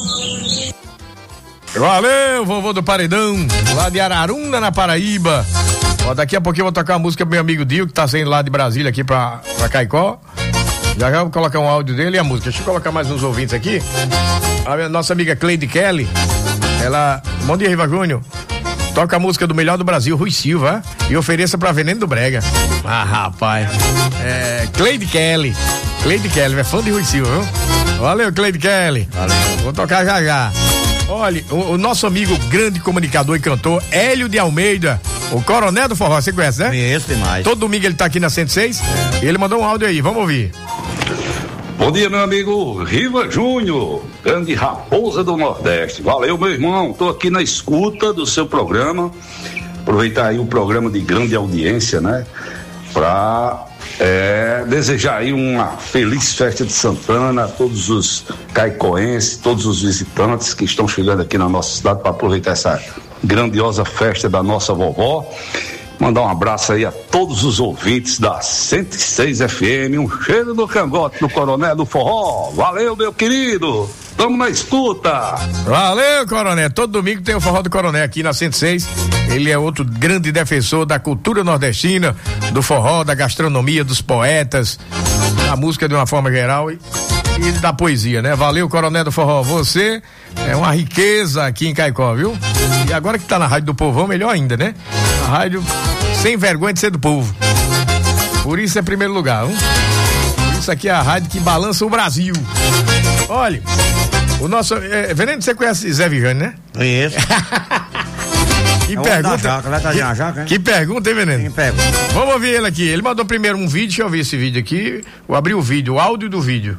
[SPEAKER 1] Valeu, vovô do Paredão, lá de Araruna, na Paraíba. Ó, daqui a pouquinho eu vou tocar a música pro meu amigo Dio, que tá saindo lá de Brasília aqui pra, pra Caicó. Já já vou colocar um áudio dele e a música. Deixa eu colocar mais uns ouvintes aqui. A minha, nossa amiga Cleide Kelly, ela... Bom dia, Riva Júnior. Toca a música do melhor do Brasil, Rui Silva, e ofereça pra Veneno do Brega. Ah, rapaz. É... Cleide Kelly. Cleide Kelly, é fã de Rui Silva, viu? Valeu, Cleide Kelly. Valeu. Vou tocar já já. Olha, o, o nosso amigo grande comunicador e cantor, Hélio de Almeida, o Coronel do Forró, você conhece, né?
[SPEAKER 20] Conheço demais.
[SPEAKER 1] Todo domingo ele tá aqui na cento e seis, é. E ele mandou um áudio aí, vamos ouvir.
[SPEAKER 3] Bom dia, meu amigo Riva Júnior, grande raposa do Nordeste. Valeu, meu irmão, tô aqui na escuta do seu programa, aproveitar aí o programa de grande audiência, né? Pra É, desejar aí uma feliz festa de Santana a todos os caicoenses, todos os visitantes que estão chegando aqui na nossa cidade para aproveitar essa grandiosa festa da nossa vovó. Mandar um abraço aí a todos os ouvintes da cento e seis F M, um cheiro do cangote do Coronel do Forró. Valeu, meu querido, tamo na escuta.
[SPEAKER 1] Valeu, Coronel, todo domingo tem o Forró do Coronel aqui na cento e seis. Ele é outro grande defensor da cultura nordestina, do forró, da gastronomia, dos poetas, da música de uma forma geral e, e da poesia, né? Valeu, Coronel do Forró, você é uma riqueza aqui em Caicó, viu? E agora que tá na Rádio do Povão, melhor ainda, né? A rádio sem vergonha de ser do povo. Por isso é primeiro lugar, viu? Por isso aqui é a rádio que balança o Brasil. Olha, o nosso... É, Veneno, você conhece Zé Vijane, né?
[SPEAKER 20] Conheço.
[SPEAKER 1] Que
[SPEAKER 20] é
[SPEAKER 1] pergunta,
[SPEAKER 20] jaca, lá tá
[SPEAKER 1] que,
[SPEAKER 20] jaca,
[SPEAKER 1] que pergunta, hein, Veneno?
[SPEAKER 20] Quem pergunta?
[SPEAKER 1] Vamos ouvir ele aqui. Ele mandou primeiro um vídeo, deixa eu ver esse vídeo aqui. Vou abrir o vídeo, o áudio do vídeo.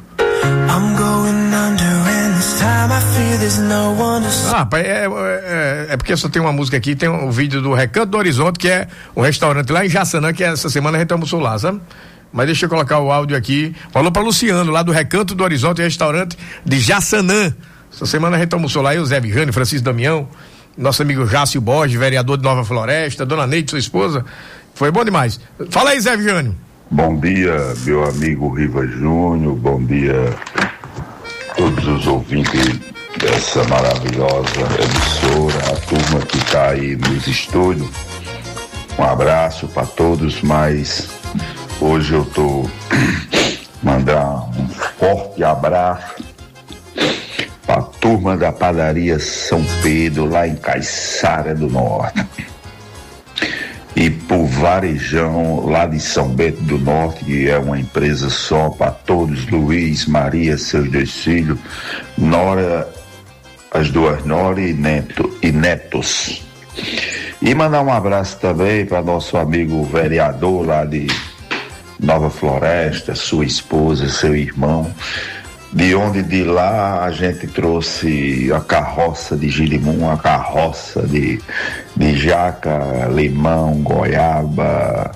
[SPEAKER 1] Ah, rapaz, é, é, é porque só tem uma música aqui, tem um vídeo do Recanto do Horizonte, que é um restaurante lá em Jaçanã, que essa semana a gente almoçou lá, sabe? Mas deixa eu colocar o áudio aqui. Falou pra Luciano, lá do Recanto do Horizonte, restaurante de Jaçanã. Essa semana a gente almoçou lá, eu, Zé Vijane, Francisco Damião, nosso amigo Jácio Borges, vereador de Nova Floresta, dona Neide, sua esposa. Foi bom demais. Fala aí, Zé Vijane.
[SPEAKER 6] Bom dia, meu amigo Riva Júnior, bom dia a todos os ouvintes dessa maravilhosa emissora, a turma que está aí nos estúdios. Um abraço para todos, mas hoje eu tô mandando um forte abraço para a turma da padaria São Pedro, lá em Caiçara do Norte. E pro Varejão, lá de São Bento do Norte, que é uma empresa só para todos, Luiz, Maria, seus dois filhos, Nora, as duas Nora e, neto, e netos. E mandar um abraço também para nosso amigo vereador lá de Nova Floresta, sua esposa, seu irmão, de onde de lá a gente trouxe a carroça de girimum, a carroça de, de jaca, limão, goiaba.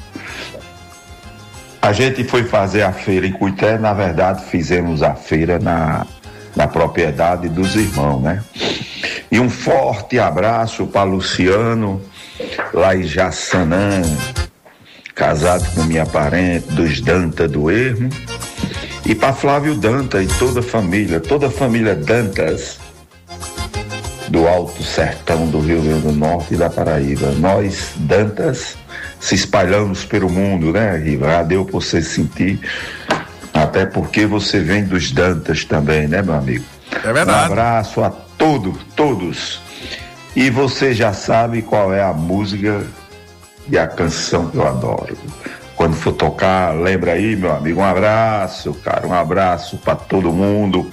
[SPEAKER 6] A gente foi fazer a feira em Cuité, na verdade fizemos a feira na, na propriedade dos irmãos, né? E um forte abraço para Luciano, lá em Jaçanã, casado com minha parente, dos Dantas do Ermo. E para Flávio Dantas e toda a família, toda a família Dantas do Alto Sertão do Rio Grande do Norte e da Paraíba. Nós, Dantas, se espalhamos pelo mundo, né, Riva? Já deu para você sentir, até porque você vem dos Dantas também, né, meu amigo?
[SPEAKER 1] É verdade.
[SPEAKER 6] Um abraço a todos, todos. E você já sabe qual é a música e a canção que eu adoro. Quando for tocar, lembra aí, meu amigo, um abraço, cara, um abraço para todo mundo.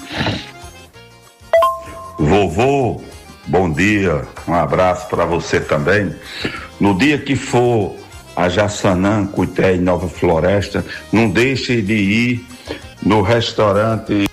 [SPEAKER 6] Vovô, bom dia, um abraço para você também. No dia que for a Jaçanã, Cuité e Nova Floresta. Não deixe de ir no restaurante.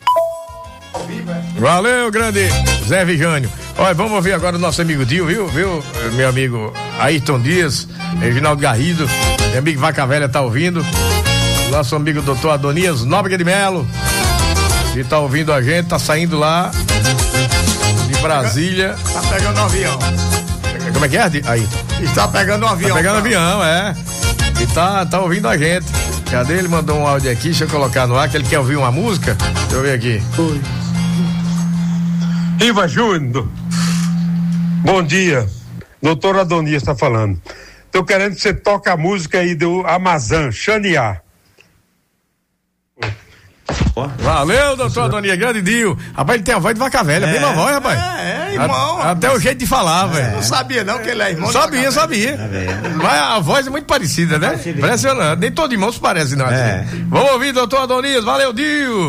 [SPEAKER 1] Valeu, grande Zé Vigânio. Olha, vamos ouvir agora o nosso amigo Dio, viu? Viu, meu amigo Ayrton Dias, Reginaldo Garrido, meu amigo Vaca Velha tá ouvindo. Nosso amigo doutor Adonias Nóbrega de Melo, que tá ouvindo a gente, tá saindo lá de Brasília.
[SPEAKER 7] Tá pegando um avião.
[SPEAKER 1] Como é que é, Ayrton?
[SPEAKER 7] Está pegando um avião.
[SPEAKER 1] Tá pegando
[SPEAKER 7] tá?
[SPEAKER 1] avião, é. E tá, tá ouvindo a gente. Cadê? Ele mandou um áudio aqui, deixa eu colocar no ar, que ele quer ouvir uma música. Deixa eu ver aqui.
[SPEAKER 8] Oi. Riva Júnior, bom dia. Doutor Adonias está falando. Tô querendo que você toque a música aí do Amazã, Xaniá.
[SPEAKER 1] Valeu, doutor Adonias, grande Dio. Rapaz, ele tem a voz de Vaca Velha, é, mesma voz, rapaz.
[SPEAKER 7] É, é, irmão.
[SPEAKER 1] A, até o jeito de falar, velho.
[SPEAKER 7] É. Não sabia não que ele é irmão.
[SPEAKER 1] Sabia, sabia. Mas a voz é muito parecida, né? Impressionante. Nem todo irmão se parece, não. É. Assim. Vamos ouvir, doutor Adonias. Valeu, Dio.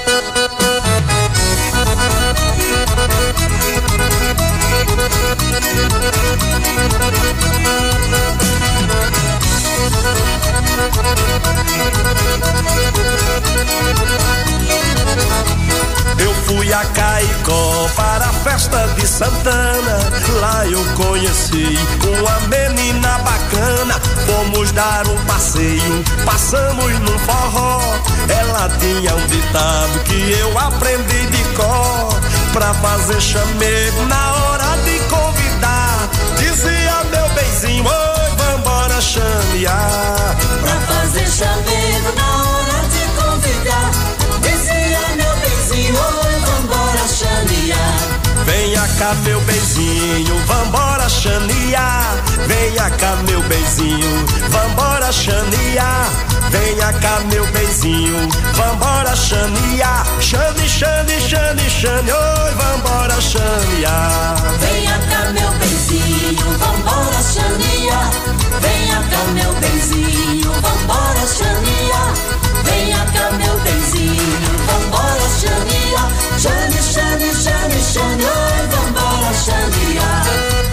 [SPEAKER 10] Eu fui a Caicó para a festa de Santana. Lá eu conheci uma menina bacana. Fomos dar um passeio, passamos num forró. Ela tinha um ditado que eu aprendi de cor. Pra fazer chamego na hora de convidar, dizia meu benzinho, oi, vambora chamear.
[SPEAKER 5] Pra fazer chamego na hora de convidar, dizia meu benzinho, oi, vambora chamear.
[SPEAKER 10] Venha cá meu benzinho, vambora chanear. Venha cá meu benzinho, vambora chanear. Venha cá meu benzinho, vambora chanear. Chane, chane, chane, chane, oi, vambora chanear.
[SPEAKER 5] Venha cá meu benzinho, vambora chanear. Venha cá meu benzinho, vambora chanear. Venha cá meu benzinho, vambora chanear. Chane, chane, chane, chane, oi, vambora chanear.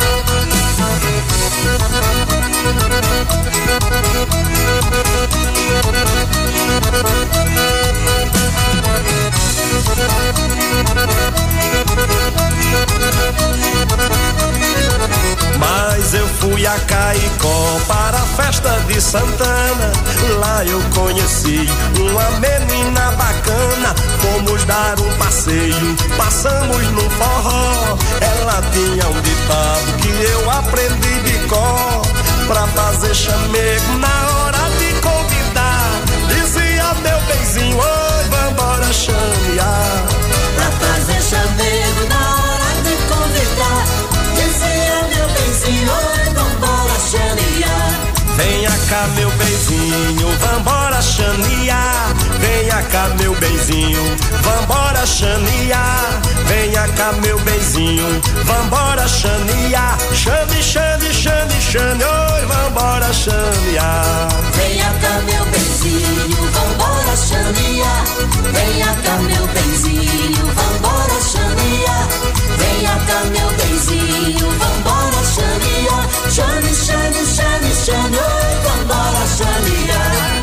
[SPEAKER 10] Mas eu fui a Caicó para a festa de Santana. Lá eu conheci uma menina bacana. Fomos dar um passeio, passamos num forró. Ela tinha um ditado que eu aprendi de cor. Pra fazer chamego na hora de convidar, dizia meu benzinho, oi, vambora chamear.
[SPEAKER 5] Pra fazer chamego na hora de convidar, dizia meu benzinho, oi, vambora chamear.
[SPEAKER 10] Venha cá meu benzinho, vambora chanear. Venha cá meu benzinho, vambora chanear. Venha cá meu benzinho, vambora chanear. Chame, chame, chame, chame, oi, vambora chanear.
[SPEAKER 5] Venha cá meu benzinho, vambora chanear. Venha cá meu benzinho, vambora chanear. Venha cá meu benzinho, vambora chanear. Chame, chame, chame, chame, oi, vambora chanear.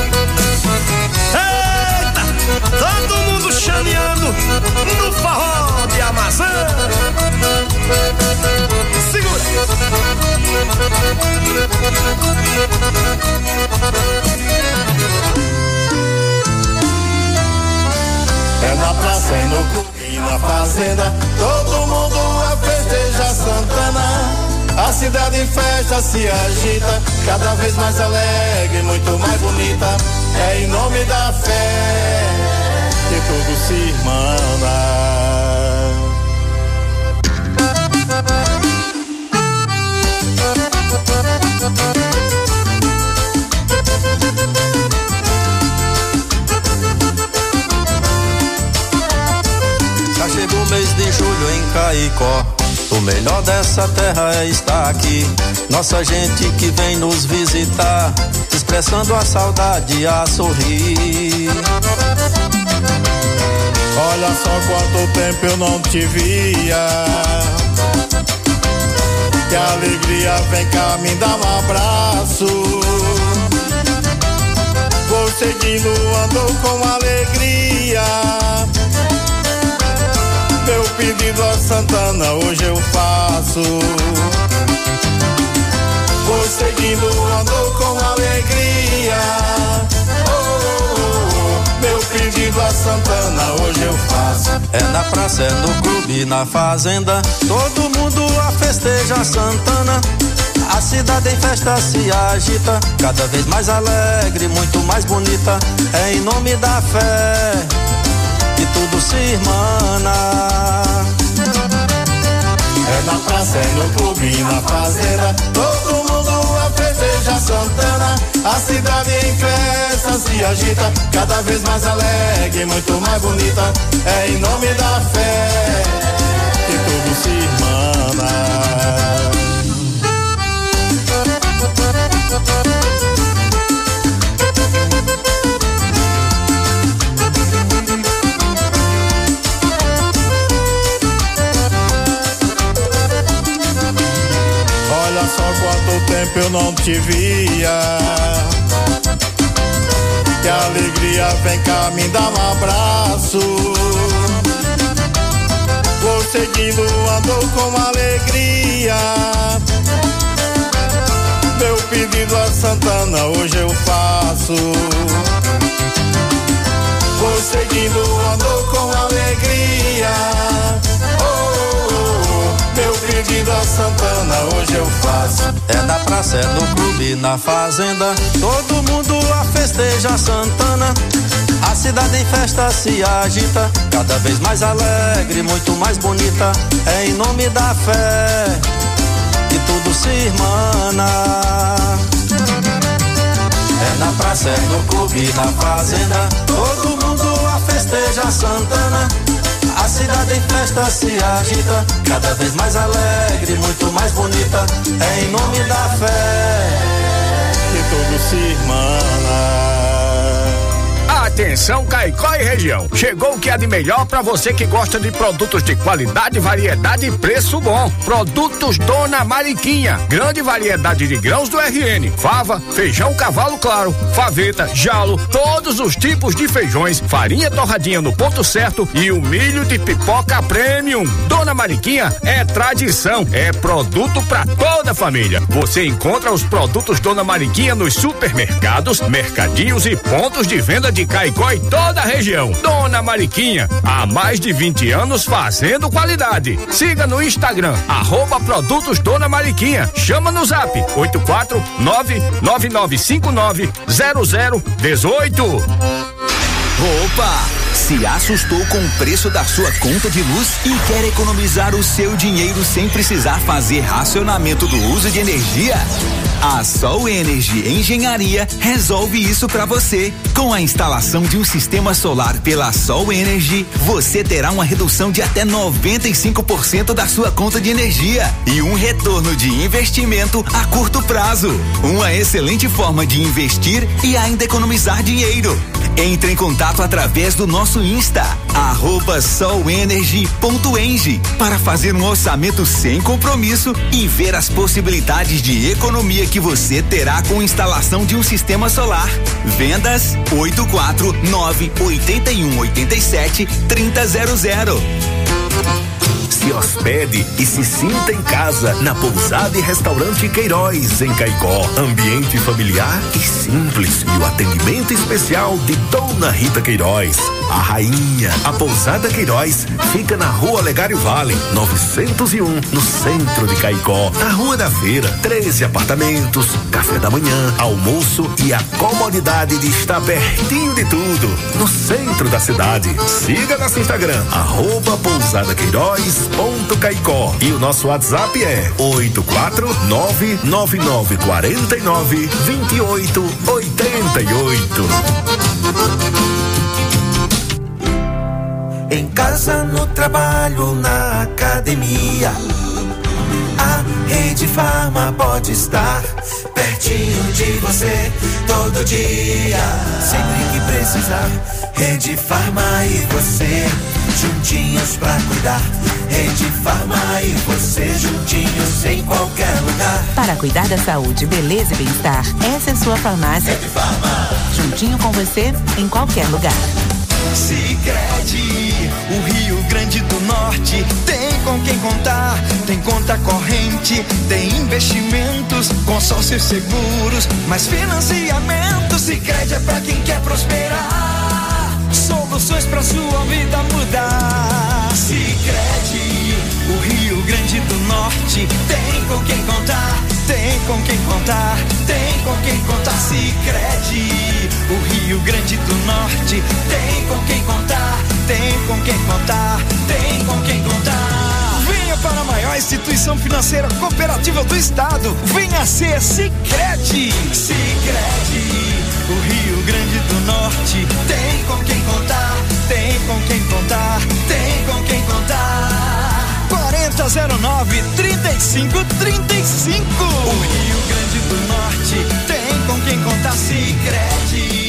[SPEAKER 10] Eita, todo mundo chaneando no forró de Amazã. Segura.
[SPEAKER 11] É na praça, é no clube e na fazenda, todo mundo a festejar Santana. A cidade em festa se agita, cada vez mais alegre, muito mais bonita. É em nome da fé que tudo se irmana.
[SPEAKER 10] Já chegou o mês de julho em Caicó. O melhor dessa terra é estar aqui. Nossa gente que vem nos visitar, expressando a saudade a sorrir.
[SPEAKER 11] Olha só quanto tempo eu não te via. Que a alegria vem cá me dar um abraço. Vou seguindo, ando com alegria. Meu pedido a Santana hoje eu faço. Vou seguindo, ando com alegria. Oh, oh, oh, meu pedido a Santana hoje eu faço.
[SPEAKER 10] É na praça, é no clube, na fazenda, todo mundo a festeja Santana. A cidade em festa se agita, cada vez mais alegre, muito mais bonita. É em nome da fé que tudo se irmana.
[SPEAKER 11] É na praça, é no clube, na fazenda, todo mundo a festeja Santana. A cidade em festa se agita, cada vez mais alegre, muito mais bonita. É em nome da fé que tudo se irmana. Olha só quanto tempo eu não te via. Que a alegria vem cá me dar um abraço. Vou seguindo, ando com alegria. Meu pedido a Santana hoje eu faço. Vou seguindo, ando com alegria. Oh, oh, oh, meu pedido a Santana hoje eu faço.
[SPEAKER 10] É na praça, é no clube, na fazenda, todo mundo a festeja Santana. A cidade em festa se agita, cada vez mais alegre, muito mais bonita. É em nome da fé que tudo se irmana. É na praça, é no clube, na fazenda, todo mundo a festeja Santana. A cidade em festa se agita, cada vez mais alegre, muito mais bonita. É em nome da fé
[SPEAKER 11] que tudo se irmana.
[SPEAKER 1] Atenção, Caicó e região. Chegou o que há de melhor para você que gosta de produtos de qualidade, variedade e preço bom. Produtos Dona Mariquinha. Grande variedade de grãos do R N. Fava, feijão cavalo claro, faveta, jalo, todos os tipos de feijões, farinha torradinha no ponto certo e o milho de pipoca premium. Dona Mariquinha é tradição, é produto para toda a família. Você encontra os produtos Dona Mariquinha nos supermercados, mercadinhos e pontos de venda de Caicó e toda a região. Dona Mariquinha, há mais de vinte anos fazendo qualidade. Siga no Instagram, arroba produtos Dona Mariquinha. Chama no zap oito quatro nove nove nove cinco nove zero zero um oito.
[SPEAKER 12] Opa! Se assustou com o preço da sua conta de luz e quer economizar o seu dinheiro sem precisar fazer racionamento do uso de energia? A Sol Energy Engenharia resolve isso para você. Com a instalação de um sistema solar pela Sol Energy, você terá uma redução de até noventa e cinco por cento da sua conta de energia e um retorno de investimento a curto prazo. Uma excelente forma de investir e ainda economizar dinheiro. Entre em contato através do nosso Insta, arroba solenergy ponto eng, para fazer um orçamento sem compromisso e ver as possibilidades de economia que você terá com instalação de um sistema solar. Vendas oito quatro nove oito um oito sete três zero zero.
[SPEAKER 9] Se hospede e se sinta em casa na Pousada e Restaurante Queiroz, em Caicó. Ambiente familiar e simples e o atendimento especial de Dona Rita Queiroz, a rainha. A Pousada Queiroz fica na Rua Olegário Vale, novecentos e um, no centro de Caicó. Na Rua da Feira, treze apartamentos, café da manhã, almoço e a comodidade de estar pertinho de tudo, no centro da cidade. Siga nosso Instagram, arroba Pousada Queiroz ponto Caicó, e o nosso WhatsApp é oito quatro nove nove nove quatro nove dois oito oito oito.
[SPEAKER 5] Em casa, no trabalho, na academia, a Rede Farma pode estar pertinho de você todo dia. Sempre que precisar, Rede Farma e você juntinhos pra cuidar. Rede Farma e você juntinhos em qualquer
[SPEAKER 13] Para cuidar da saúde, beleza e bem-estar, essa é sua farmácia. Juntinho com você, em qualquer lugar.
[SPEAKER 14] Sicredi, o Rio Grande do Norte tem com quem contar, tem conta corrente, tem investimentos, consórcios seguros, mais financiamento. Sicredi é pra quem quer prosperar, soluções pra sua vida mudar. Sicredi, o Rio Grande do Norte tem com quem contar, tem com quem contar, tem com quem contar. Sicredi, o Rio Grande do Norte tem com quem contar, tem com quem contar, tem com quem contar. Venha para a maior instituição financeira cooperativa do estado, venha ser Sicredi. Sicredi, o Rio Grande do Norte tem com quem contar, tem com quem contar, tem com quem contar. quarenta zero nove, trinta e cinco, trinta e cinco. O Rio Grande do Norte tem com quem contar. Sicredi.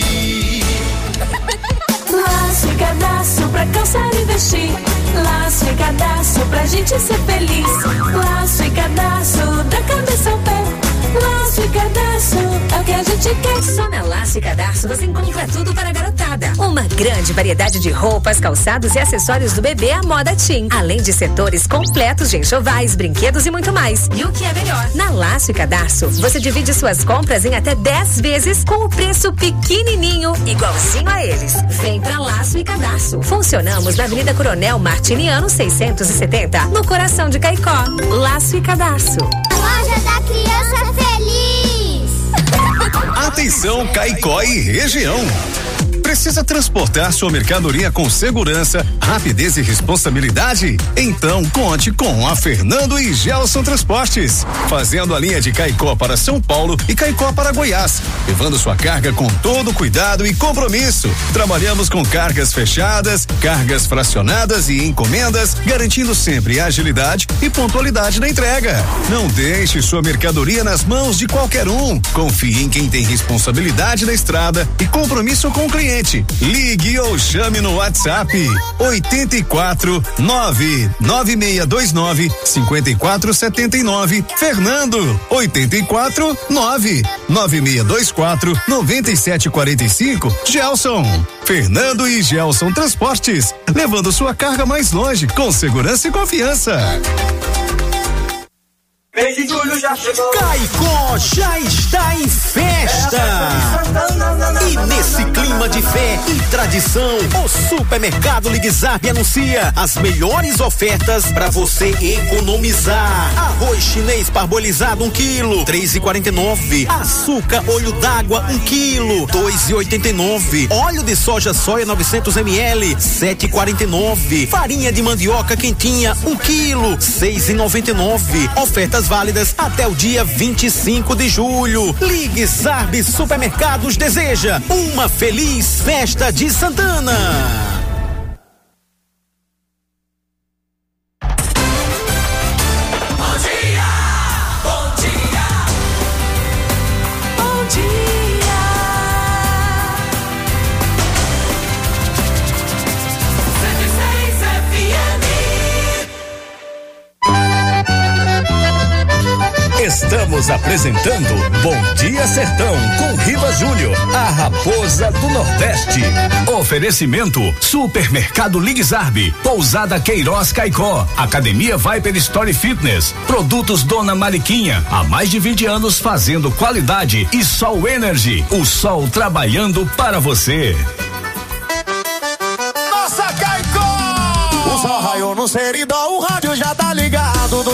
[SPEAKER 15] Laço e cadastro pra calçar e vestir. Laço e cadastro pra gente ser feliz. Laço e cadastro da cabeça ao pé. Laço e cadastro é o que a gente quer.
[SPEAKER 16] Só na Laço e Cadastro você encontra tudo para a garotada. Uma grande variedade de roupas, calçados e acessórios do bebê à moda teen. Além de setores completos de enxovais, brinquedos e muito mais. E o que é melhor? Na Laço e Cadastro você divide suas compras em até dez vezes com o preço pequenininho, igualzinho a eles. Vem pra Laço e Cadastro. Funcionamos na Avenida Coronel Martiniano seiscentos e setenta, no coração de Caicó. Laço e Cadastro.
[SPEAKER 19] Loja da Criança Feliz.
[SPEAKER 25] Atenção, Caicó e região. Precisa transportar sua mercadoria com segurança, rapidez e responsabilidade? Então conte com a Fernando e Gelson Transportes, fazendo a linha de Caicó para São Paulo e Caicó para Goiás, levando sua carga com todo cuidado e compromisso. Trabalhamos com cargas fechadas, cargas fracionadas e encomendas, garantindo sempre agilidade e pontualidade na entrega. Não deixe sua mercadoria nas mãos de qualquer um. Confie em quem tem responsabilidade na estrada e compromisso com o cliente. Ligue ou chame no WhatsApp oito quatro nove nove seis dois nove cinco quatro sete nove. Fernando, oito quatro nove nove seis dois quatro nove sete quatro cinco. Gelson, Fernando e Gelson Transportes, levando sua carga mais longe com segurança e confiança.
[SPEAKER 5] Mês de julho já chegou.
[SPEAKER 26] Caicó já está em festa. E nesse clima de fé e tradição, o Supermercado Ligue Zap anuncia as melhores ofertas para você economizar. Arroz chinês parbolizado um quilo, três e quarenta e nove. Açúcar olho d'água um quilo, dois e oitenta e nove. Óleo de soja soia novecentos mililitros, sete e quarenta e nove. Farinha de mandioca quentinha um quilo, seis e noventa e nove. Ofertas válidas até o dia vinte e cinco de julho. Ligue Zap Supermercados deseja uma feliz festa de Santana.
[SPEAKER 5] Bom dia, bom dia, bom dia. cento e seis F M.
[SPEAKER 27] Estamos apresentando Bom Dia Sertão com Riva Júnior, a raposa do Nordeste. Oferecimento Supermercado Ligue Zap, Pousada Queiroz Caicó, Academia Viper Story Fitness, Produtos Dona Mariquinha, há mais de vinte anos fazendo qualidade, e Sol Energy, o sol trabalhando para você.
[SPEAKER 5] Nossa, Caicó! O sol raiou no seridó, o rádio já tá ligado.